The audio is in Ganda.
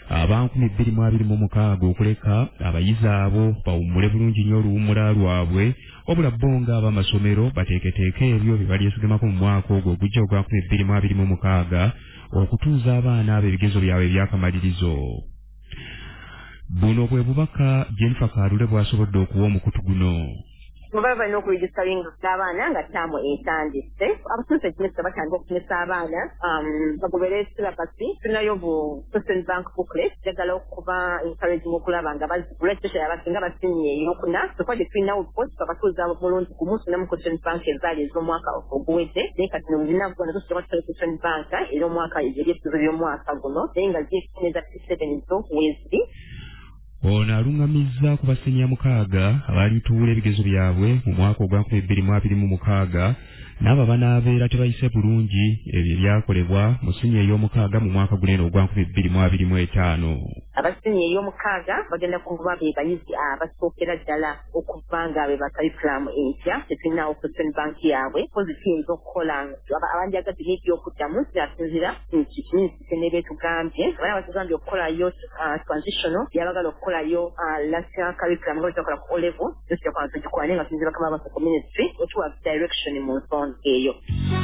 abantu 2026 okuleka abayizi abo bawummule bulungi nnyo oluwummula lwabwe wabula bonga abamasomero bateeketeeke ebyo bye balyesigamako mu mwaka ogwo ogujja ogwa 2026 okutuuza abaana ab'ebigezo byabwe ebyakamalirizo. Buno bwe bubaka Jennifer Kalule bw'asobodde okuwa omukutu guno. Mubaba balina okuregisitaringa abaana nga ttaamu etandise. Abasomesa ekimesa batandika okusomesa abaana bagobere silabasi. Tulinayo bu Social Bank booklet njagala okuba encouraging okulaba nga bazigula especially abasinga basinye eyokuna. Tukwadde tulinawo post babatuuza mulungi ku munsi namu Social Bank ezaali ez'omwaka oguwedde naye kati nobuzinaku bwonna tusobola tutala Social Bank ey'omwaka eby'ebisuubizo by'omwaka guno naye nga ziekineza 7 z'okwezi. Ono alungamizza ku basenya 6 abalituula ebigezo byabwe mu mwaka ogwa 2026 n'abo banaabeera tebayise bulungi ebyo byakolebwa mu siniya ey'omukaaga mu mwaka guno ogwa 2025. Abasiniya ey'omukaaga bagenda kuba be bayizi abasookera ddala okuva nga be bakalikulam empya tetulinawo Social Bank yaabwe pozitiinza okukola abanjagazi n'ebyokuddamu kyasinzira nti minisitule ne beetugambye abaana batugambye okukolayo transitional byabagala okukolayo last curriculum nga bitakola ku O-level tugikola naye nga tuyinza bakama abasa ku ministry otuwa direction mu nsonga eyo.